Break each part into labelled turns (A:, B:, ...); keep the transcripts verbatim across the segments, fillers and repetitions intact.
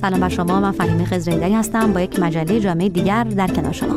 A: سلام بر شما، من فهیمه خضرایی‌دری هستم با یک مجله جامعه دیگر در کنار شما.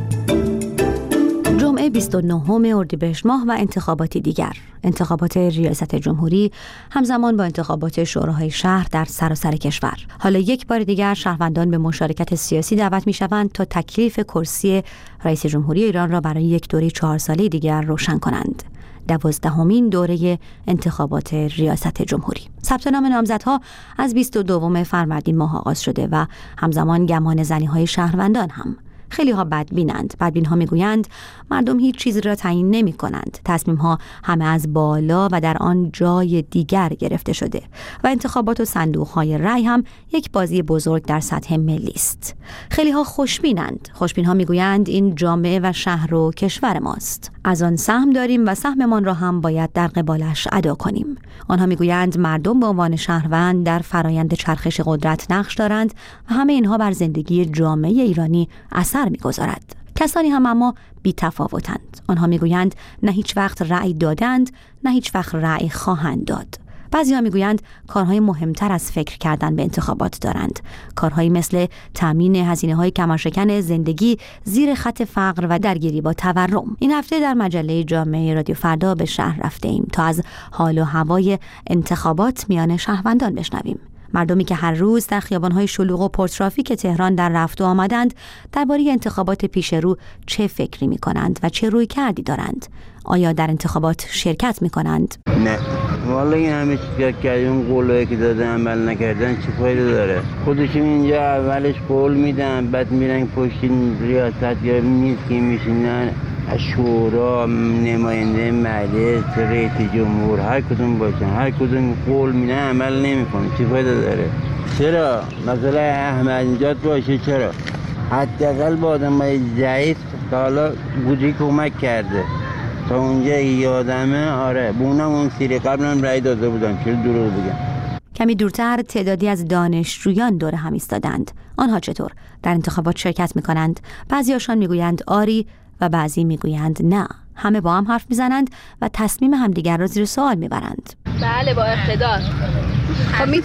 A: جمعه بیست و نهم اردیبهشت ماه و انتخاباتی دیگر، انتخابات ریاست جمهوری همزمان با انتخابات شوراهای شهر در سراسر کشور. حالا یک بار دیگر شهروندان به مشارکت سیاسی دعوت می‌شوند تا تکلیف کرسی رئیس جمهوری ایران را برای یک دوره چهار ساله دیگر روشن کنند. دوازدهمین دوره انتخابات ریاست جمهوری. ثبت نام نامزدها از بیست و دوم فروردین ماه آغاز شده و همزمان گمان زنی‌های شهروندان هم. خیلی ها بدبینند. بدبین ها میگویند مردم هیچ چیزی را تعیین نمی کنند. تصمیم ها همه از بالا و در آن جای دیگر گرفته شده و انتخابات و صندوق های رای هم یک بازی بزرگ در سطح ملی است. خیلی ها خوشبینند. خوشبین ها میگویند این جامعه و شهر و کشور ماست. از آن سهم داریم و سهممان را هم باید در قبالش ادا کنیم. آنها میگویند مردم به عنوان شهروند در فرایند چرخش قدرت نقش دارند و همه اینها بر زندگی جامعه ایرانی اثر می‌گذارد. کسانی هم اما بی تفاوتند. آنها میگویند نه هیچ وقت رأی دادند، نه هیچ وقت رأی خواهند داد. بعضی‌ها میگویند کارهای مهمتر از فکر کردن به انتخابات دارند. کارهایی مثل تامین هزینه‌های کمرشکن زندگی زیر خط فقر و درگیری با تورم. این هفته در مجله جامعه رادیو فردا به شهر رفته‌ایم تا از حال و هوای انتخابات میان شهروندان بشنویم. مردمی که هر روز در خیابان‌های شلوغ و پرترافیک تهران در رفت و آمدند درباره انتخابات پیش رو چه فکری می‌کنند و چه روی کردی دارند؟ آیا در انتخابات شرکت می‌کنند؟
B: نه والا این همه چیز کردن، قولایی که دادن عمل نکردن چه فایده داره؟ خودشون اینجا اولش قول میدن، بعد میرن پشت ریاست یا میز که میشینن شورا، نماینده مجلس، رئیس جمهور، هر کدوم باشن هر کدوم قول میدن عمل نمیکنه. چه فایده داره؟ چرا مثلا احمد نژاد باشه؟ چرا حداقل با آدمای ضعیف تا حالا بودی کمک کرده تا اونجا یادمه. آره بونم اون سری قبلا رای داده بودم، چرا دروغ بگم؟
A: کمی دورتر تعدادی از دانشجویان دور هم ایستادند. آنها چطور در انتخابات شرکت میکنند؟ بعضیاشان میگویند آری و بعضی میگویند نه. همه با هم حرف میزنند و تصمیم همدیگر را زیر سوال میبرند.
C: بله با اقتدار. خب می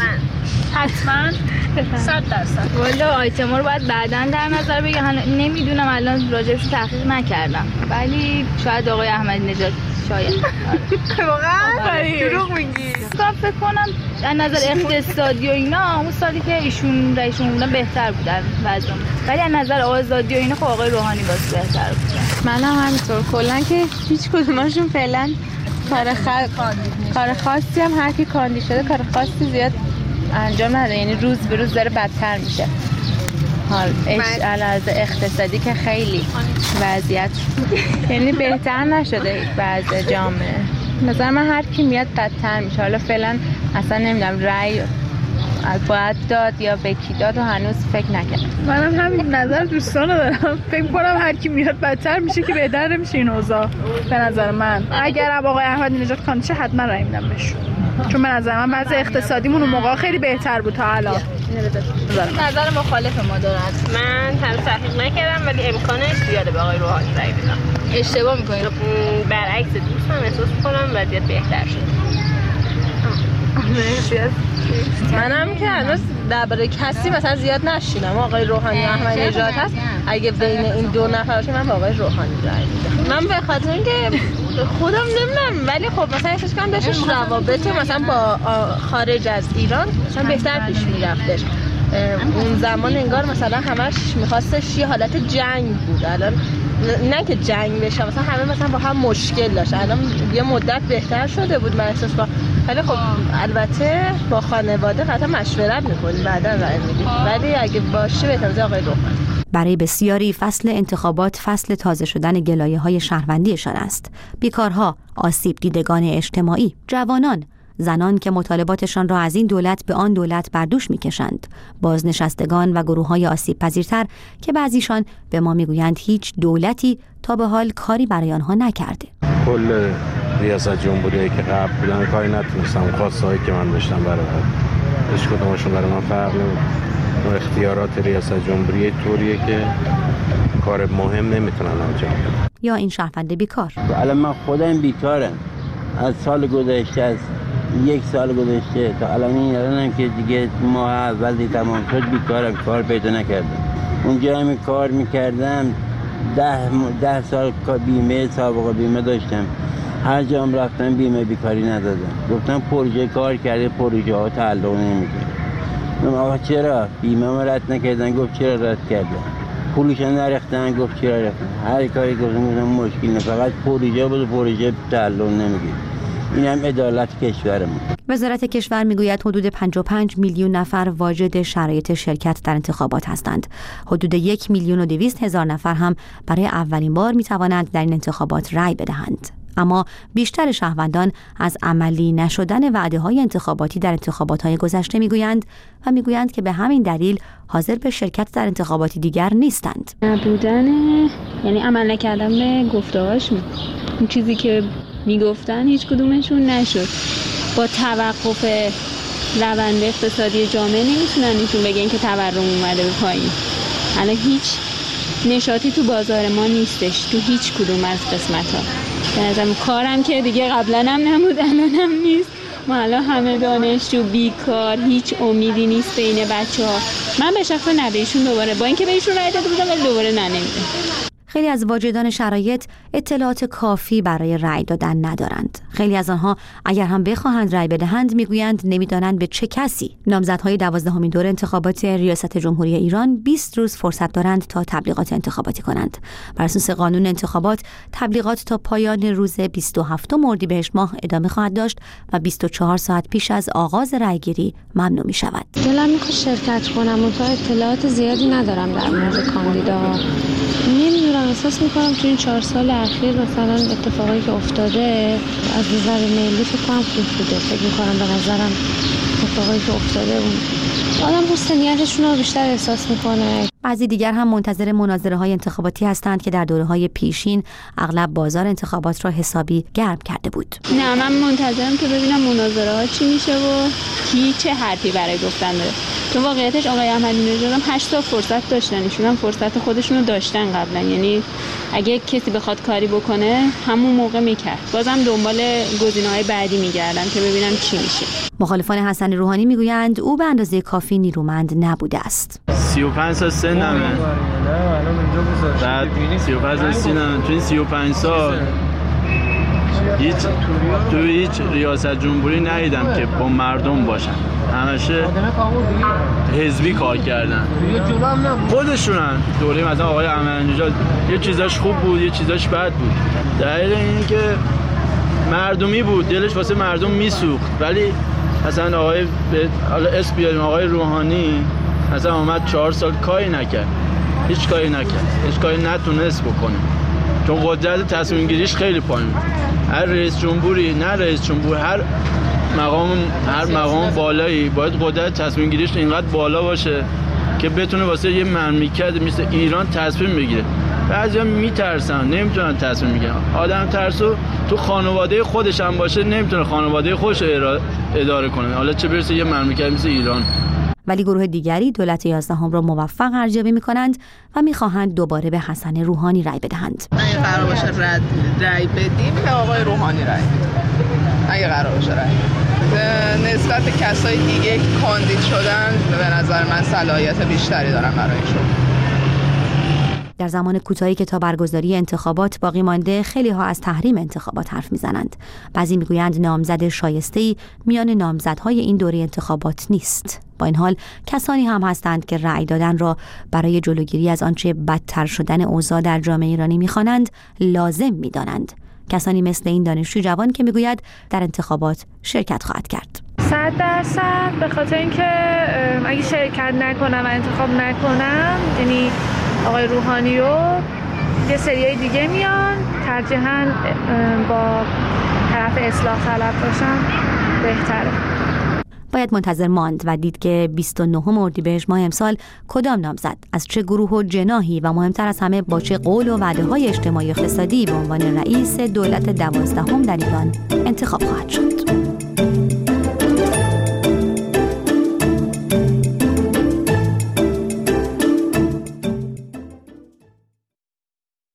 C: حتما صد درصد. والا آیتما رو باید بعداً در نظر بگیرم. نمیدونم الان راجعش تحقیق نکردم، ولی شاید آقای احمدی نژاد شاید. واقعا دروغ میگی؟ فکر کنم از نظر اقتصادی و اینا اون سالی که ایشون رئیس جمهور بهتر بودن وضعم، ولی از نظر آزادی و اینا خب آقای روحانی باز بهتر بودن.
D: منم همینطور. کلا که هیچ کدومشون فعلا کار خاص کار خاصی هم هر کی کاندید شده کار خاصی زیاد انجام نده، یعنی روز به روز داره بدتر میشه. حال علاوه اقتصادی که خیلی وضعیت یعنی بهتر نشده بعضی جامعه. مثلا من هر کی میاد بدتر میشه. حالا فعلا اصلا نمیدونم رأی باید داد یا به کی داد و هنوز فکر نکردم.
E: منم همین نظر دوستانو دارم. فکر کنم هر کی میاد بدتر میشه که بهتر نمیشه این اوضاع. به نظر من اگر آقای احمدی نژاد کاندید شه حتما رأی میدم بهشون، چون به نظر من وضع اقتصادیمون اون موقع خیلی بهتر بود تا الان.
C: نظر مخالف ما دارن. من هنوز تحقیق نکردم ولی امکانش زیاده به آقای روحانی رأی بدم. اشتباه میکنید. برعکس دوستم احساس میکنم وضعیت بهتر شد.
D: منم که هنوز درباره کسی مثلا زیاد نشینم. آقای روحانی و احمدی نژاد هست. اگه بین این دو نفر باشه من با آقای روحانی رأی میدم. من به خاطر اینکه خودم نمیدونم، ولی خب مثلا احساس کنم داشتش روابط مثلا با خارج از ایران مثلا بهتر پیش میرفتش. اون زمان انگار مثلا همش میخواستش یه حالت جنگ بود. الان نه که جنگ بشه، مثلا همه مثلا با هم مشکل داشت. الان یه مدت بهتر شده بود من احساس با، ولی خب البته با خانواده قطعا مشورت میکنیم بعدا رأی میدیم، ولی اگه باشه بهتره آقای روحانی.
A: برای بسیاری فصل انتخابات فصل تازه شدن گلایه‌های شهروندیشان است. بیکارها، آسیب دیدگان اجتماعی، جوانان، زنان که مطالباتشان را از این دولت به آن دولت بر دوش می‌کشند، بازنشستگان و گروه‌های آسیب پذیرتر که بعضیشان به ما میگویند هیچ دولتی تا به حال کاری برای آنها نکرده.
F: کل ریاست جمهوری که قبل بودن کاری نتونستم، خواستهایی که من داشتم برای هیچ کدومشون برای من فرق نمی‌کنه. اختیارات ریاست جمهوری طوریه که کار مهم نمیتونن انجام بدن.
A: یا این شهروند بیکار.
B: الان من خودم بیکارم. از سال گذشته از یک سال گذشته تا الان این الانم که دیگه ماه اول دی تمام شد بیکارم، کار پیدا نکردم. اونجا همین کار میکردم، ده, ده سال بیمه سابقه بیمه داشتم. هر جام رفتم بیمه بیکاری ندادم. گفتم پروژه کار کرده، پروژه ها تعلق نمیکنه. من آقا چرا بیمه ما رد نکردن؟ گفت چرا رد کردن؟ پولش نرختن؟ گفت چرا رفتن؟ هر کاری گفتم مشکل نه، فقط پروژه بود، پروژه تعلق نمیگیره. این هم عدالت کشورمون.
A: وزارت کشور میگوید حدود پنجاه و پنج میلیون نفر واجد شرایط شرکت در انتخابات هستند. حدود یک میلیون و دویست هزار نفر هم برای اولین بار میتوانند در این انتخابات رأی بدهند. اما بیشتر شهروندان از عملی نشدن وعده‌های انتخاباتی در انتخابات‌های گذشته میگویند و میگویند که به همین دلیل حاضر به شرکت در انتخاباتی دیگر نیستند.
G: نبودن یعنی عمل نکردن به گفته‌هاشون. اون چیزی که میگفتن هیچ کدومشون نشد. با توقف روند اقتصادی جامعه نمیتونن ایشون بگن که تورم اومده به پایین. الان هیچ نشاطی تو بازار ما نیستش، تو هیچ کدوم از قسمت‌ها. به نظرم کارم که دیگه قبلا هم نبود الانم نیست. ما الان همه دانشجو بیکار، هیچ امیدی نیست بین بچه‌ها. من به شخص نه بهشون دوباره با اینکه بهشون رای داده بودم ولی دوباره نه نمیدم.
A: خیلی از واجدان شرایط اطلاعات کافی برای رأی دادن ندارند. خیلی از آنها اگر هم بخواهند رأی بدهند میگویند نمیدانند به چه کسی. نامزدهای دوازدهمین دور انتخابات ریاست جمهوری ایران بیست روز فرصت دارند تا تبلیغات انتخاباتی کنند. بر اساس قانون انتخابات تبلیغات تا پایان روز بیست و هفتم اردیبهشت ماه ادامه خواهد داشت و بیست و چهار ساعت پیش از آغاز رأیگیری ممنوع می شود.
H: دلم میخواد شرکت کنم و تا اطلاعات زیادی ندارم در مورد کاندیدا. نمیدونم، احساس میکنم تو این چهار سال اخیر مثلا اتفاقایی که افتاده از نظر ملی فکر کنم خوب بوده. فکر میکنم به نظرم اتفاقایی که افتاده اون آدم حس نیتشون رو بیشتر احساس میکنه.
A: بعضی دیگر هم منتظر مناظره های انتخاباتی هستند که در دوره های پیشین اغلب بازار انتخابات را حسابی گرم کرده بود.
G: نه من منتظرم که ببینم مناظره ها چی میشه و کی چه حرفی برای گفتن داره. تو واقعیتش آقای احمدی نژاد هم هشت تا فرصت داشتن، ایشون هم فرصت خودشونو داشتن قبلا. یعنی اگه کسی بخواد کاری بکنه همون موقع میکرد. بازم دنبال گزینه‌های بعدی میگردن که ببینم چی میشه.
A: مخالفان حسن روحانی میگویند او به اندازه کافی نیرومند نبوده است.
I: سی و پنج سال سنمه. بعد سی و پنج سال سنمه. تو این سی و پنج سال هیچ تو هیچ ریاست جمهوری ندیدم که با مردم باشن. همشه حزبی کار کردن. خودشونن. دوره مثلا آقای احمدی نژاد یه چیزاش خوب بود، یه چیزاش بد بود. دلیل اینه که مردمی بود، دلش واسه مردم میسوخت. ولی مثلا آقای حالا اسم بیاریم آقای روحانی مثلا اومد چهار سال کاری نکرد. هیچ کاری نکرد. هیچ کاری نتونست بکنه. چون قدرت تصمیم گیریش خیلی پایین بود. هر رئیس جمهوری نه رئیس جمهور هر مقام هر مقام بالایی باید قدرت تصمیم گیریش اینقدر بالا باشه که بتونه واسه یه مملکت مثل ایران تصمیم بگیره. بعضیا میترسن، نمیتونن تصمیم بگیرن. آدم ترسو تو خانواده خودش هم باشه نمیتونه خانواده خودش رو اداره کنه. حالا چه برسه یه مملکت مثل ایران.
A: ولی گروه دیگری دولت یازدهم را موفق ارزیابی می‌کنند و می‌خواهند دوباره به حسن روحانی رأی بدهند.
J: اگه قرار باشه رد رأی بدیم به آقای روحانی رأی بدیم. اگه قرار باشه رأی بدیم. نسبت به کسای دیگه که کاندید شدن به نظر من صلاحیت بیشتری دارن برایشون.
A: در زمان کوتاهی که تا برگزاری انتخابات باقی مانده خیلی ها از تحریم انتخابات حرف میزنند. بعضی میگویند نامزد شایسته‌ای میان نامزدهای این دوره انتخابات نیست. با این حال کسانی هم هستند که رأی دادن را برای جلوگیری از آنچه بدتر شدن اوضاع در جامعه ایرانی میخوانند لازم میدانند. کسانی مثل این دانشجو جوان که میگوید در انتخابات شرکت خواهد کرد.
E: صد درصد به خاطر اینکه اگه شرکت نکنم و انتخاب نکنم یعنی آقای روحانی و یه سریای دیگه میان ترجیحاً با طرف اصلاح طلب باشن بهتره.
A: باید منتظر ماند و دید که بیست و نهم اردیبهشت ماه امسال کدام نامزد از چه گروه و جناحی و مهمتر از همه با چه قول و وعده‌های اجتماعی اقتصادی به عنوان رئیس دولت دوازدهم در ایران انتخاب خواهد شد.